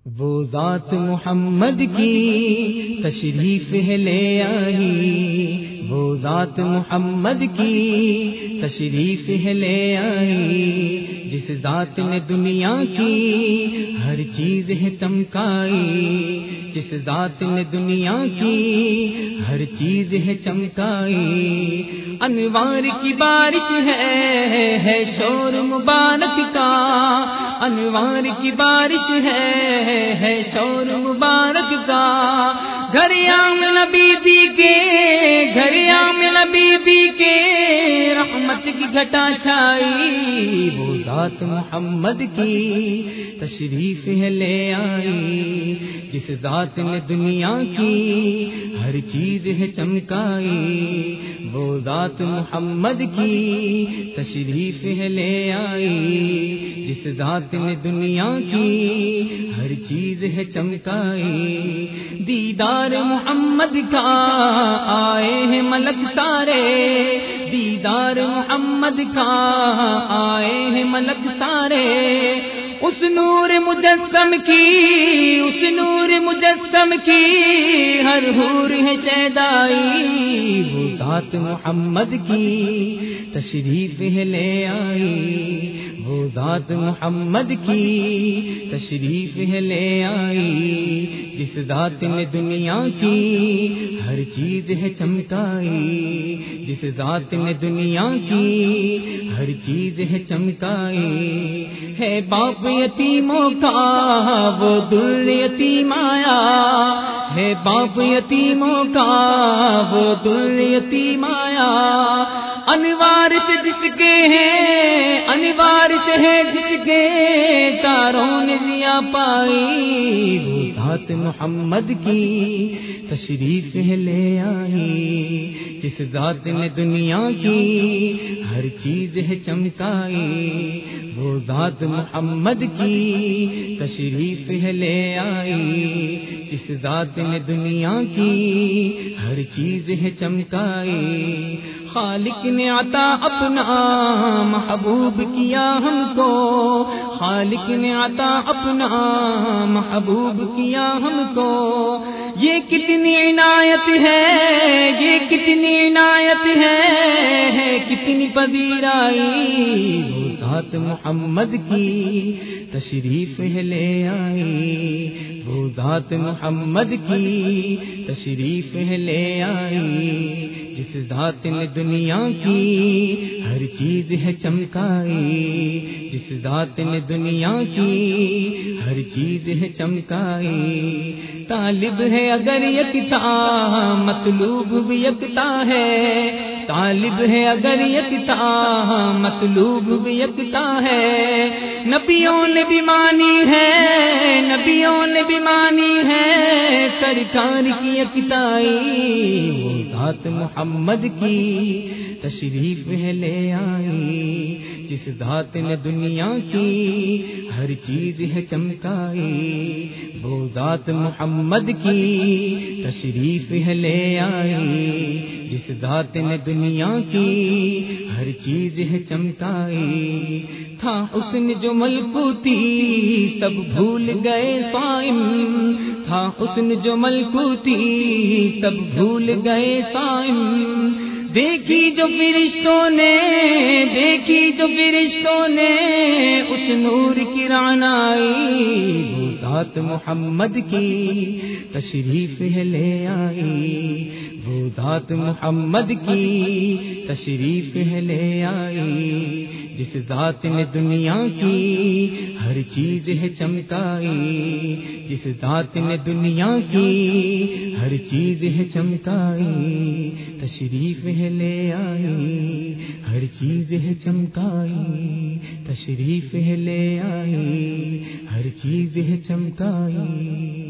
وہ ذات محمد کی تشریف ہے لے آئی، وہ ذات محمد کی تشریف ہے لے آئی، جس ذات نے دنیا کی ہر چیز ہے چمکائی، جس ذات نے دنیا کی ہر چیز ہے چمکائی، انوار کی بارش ہے شور مبارک کا، انوار کی بارش ہے شور مبارک کا، گھر عام نبی بی کے، گھر عام نبی بی کے رحمت کی گھٹا چھائی، وہ ذات محمد کی تشریف ہے لے آئی، جس ذات نے دنیا کی ہر چیز ہے چمکائی، وہ ذات محمد کی تشریف ہے لے آئی، جس ذات نے دنیا کی ہر چیز ہے چمکائی، دیدار محمد کا آئے ہیں ملک سارے، دیدار محمد کا آئے ہیں ملک سارے، اس نور مجسم کی، اس نور مجسم کی ہر حور ہے شیدائی، وہ ذات محمد کی تشریف ہے لے آئی، وہ ذات محمد کی تشریف ہے لے آئی، جس ذات نے دنیا کی ہر چیز ہے چمکائی، جس ذات نے دنیا کی ہر چیز ہے چمکائی، ہے باپ یتیموں کا وہ در یتیم آیا، ہے باپ یتیموں کا وہ در یتیم آیا، انوار سے جس کے ہیں، انوار سے ہے جس کے تاروں نے دیا پائی، وہ ذات محمد کی تشریف ہے لے آئی، جس ذات نے دنیا کی ہر چیز ہے چمکائی، وہ ذات محمد کی تشریف ہے لے آئی، جس ذات نے دنیا کی ہر چیز ہے چمکائی، خالق نے عطا اپنا محبوب کیا ہم کو، خالق نے عطا اپنا محبوب کیا ہم کو، یہ کتنی عنایت ہے، یہ کتنی عنایت ہے کتنی پذیرائی، وہ ذات محمد کی تشریف ہے لے آئی، وہ ذات محمد کی تشریف ہے لے آئی، جس ذات نے دنیا کی ہر چیز ہے چمکائی، جس ذات نے دنیا کی ہر چیز ہے چمکائی، طالب ہے اگر یکتا مطلوب بھی یکتا ہے، طالب ہے اگر یکتا مطلوب بھی یکتا ہے، نبیوں نے بھی مانی ہے، نبیوں نے بھی مانی ہے سرکار کی یکتائی، وہ ذات محمد کی تشریف ہے لے آئی، جس ذات نے دنیا کی ہر چیز ہے چمکائی، وہ ذات محمد کی تشریف ہے لے آئی، جس ذات نے دنیا کی ہر چیز ہے چمکائی، تھا حسن جو ملکوتی سب بھول گئے صائم، تھا حسن جو ملکوتی سب بھول گئے صائم، دیکھی جو فرشتوں نے، دیکھی جو فرشتوں نے اس نور کی رعنائی، وہ ذات محمد کی تشریف ہے لے آئی، وہ ذات محمد کی تشریف ہے لے آئی، جس ذات نے دنیا کی ہر چیز ہے چمکائی، جس ذات نے دنیا کی ہر چیز ہے چمکائی، تشریف ہے لے آئی، ہر چیز ہے چمکائی، تشریف ہے لے آئی، ہر چیز ہے چمکائی۔